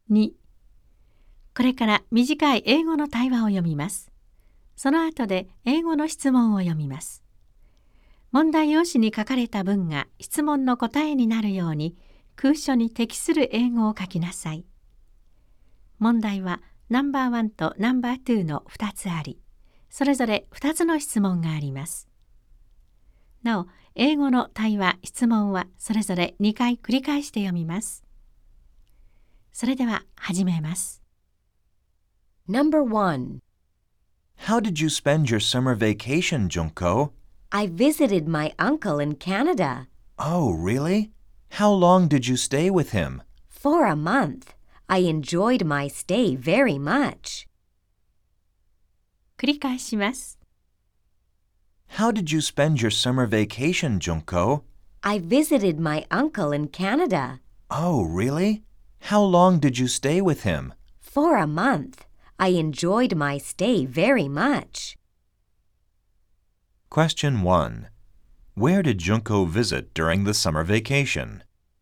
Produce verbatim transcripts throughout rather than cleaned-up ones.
に、これから短い英語の対話を読みます。その後で英語の質問を読みます。問題用紙に書かれた文が質問の答えになるように空所に適する英語を書きなさい。問題はナンバーワンとナンバーツーのふたつあり、それぞれふたつの質問があります。なお、英語の対話・質問はそれぞれにかい繰り返して読みます。それでは始めます。 Number one. How did you spend your summer vacation, Junko? I visited my uncle in Canada. Oh, really? How long did you stay with him? For a month. I enjoyed my stay very much. 繰り返します。 How did you spend your summer vacation, Junko? I visited my uncle in Canada. Oh, really? How long did you stay with him? For a month. I enjoyed my stay very much. Question one. Where did Junko visit during the summer vacation?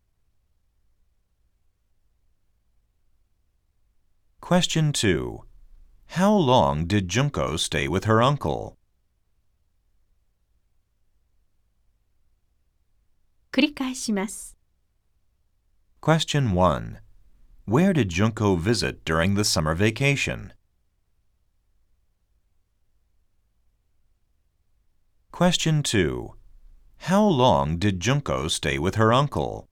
Question two. How long did Junko stay with her uncle? 繰り返します。 Question one. Where did Junko visit during the summer vacation? Question two. How long did Junko stay with her uncle?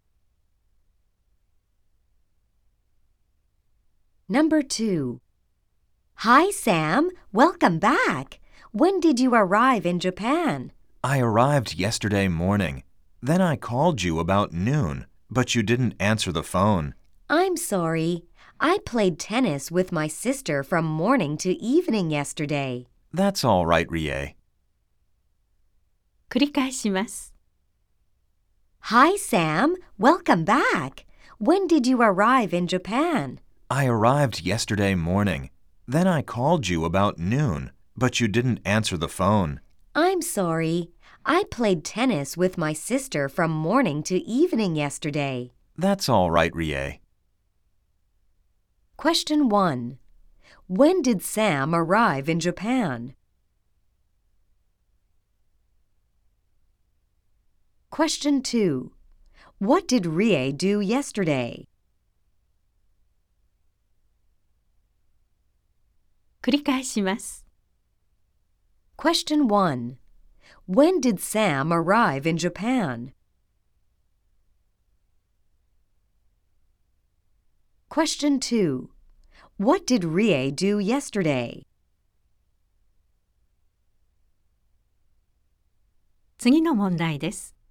Number two. Hi, Sam. Welcome back. When did you arrive in Japan? I arrived yesterday morning. Then I called you about noon, but you didn't answer the phone. I'm sorry. I played tennis with my sister from morning to evening yesterday. That's all right, Rie. 繰り返します。 Hi, Sam. Welcome back. When did you arrive in Japan? I arrived yesterday morning. Then I called you about noon, but you didn't answer the phone. I'm sorry. I played tennis with my sister from morning to evening yesterday. That's all right, Rie. Question one. When did Sam arrive in Japan? Question two. What did Rie do yesterday? 繰り返します。 Question one. When did Sam arrive in Japan? Question two. What did Rie do yesterday? 次の問題です。